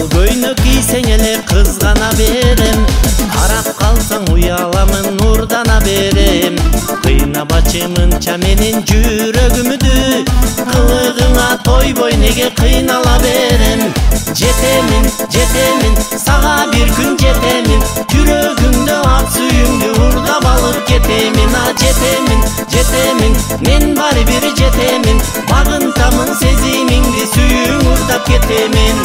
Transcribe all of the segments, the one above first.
көйнөк кийсең эле кызгана берем, карап калсаң уяламын нурдана берем. Кыйнабачы мынча менин жүрөгүмдү, кылыгыңа тойбой неге кыйнала берем. Жетемин, жетемин, сага бир күн жетемин, жүрөгүңдө ак сүйүңдү урдап алып кетемин. А жетемин, жетемин, мен баары бир жетемин, багынтамын сезимиңди, сүйүң урдап кетемин.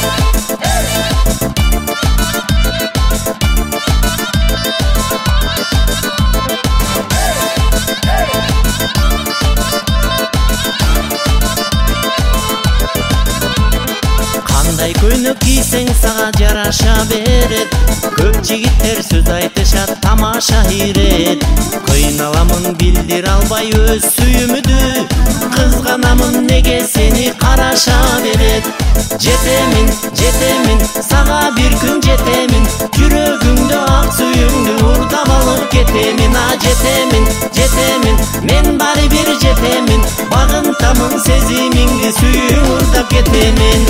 Кандай көйнөк кийсең сага жараша берет, көп жигиттер сөз айтышат, тамаша ирет. Кыйналамын билдир албай өз сүйүмдү, кызганамын неге сени караша берет. Жетемин, жетемин, сага бир күн жетемин, жүрөгүңдө ак сүйүңдү урдап алып кетемин. А жетемин, жетемин, мен баары бир жетемин, багынтамын сезимиңди, сүйүң урдап кетемин.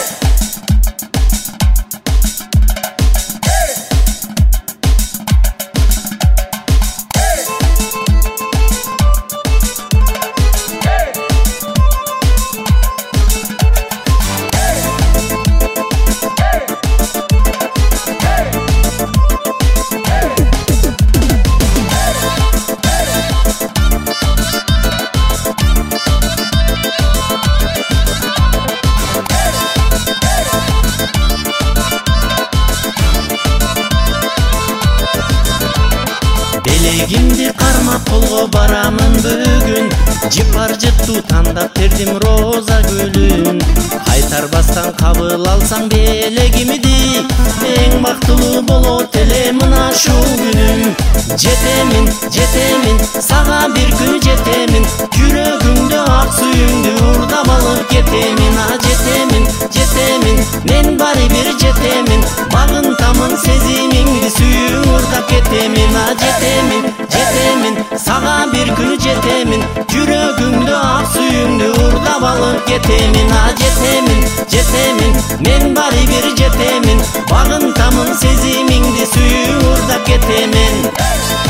Белегимди кармап колго барамын бүгүн, жыпар жыттуу тандап тердим роза гүлүн. Кайтарбастан кабыл алсаң белегимди, эң бактылуу болот эле мына ушул күнүм. Жетемин, жетемин, сага бир күн жетемин, жүрөгүңдө ак сүйүңдү урдап алып кетемин. А жетемин, жетемин, мен баары бир жетемин, багынтамын сезимиңди, сүйүң урдап кетемин. А жетемин, жетемин, сага бир күн жетемин, жүрөгүңдө ак сүйүңдү урдап алып кетемин. А жетемин, жетемин, мен баары бир жетемин, багынтамын сезимиңди, сүйүң урдап кетемин.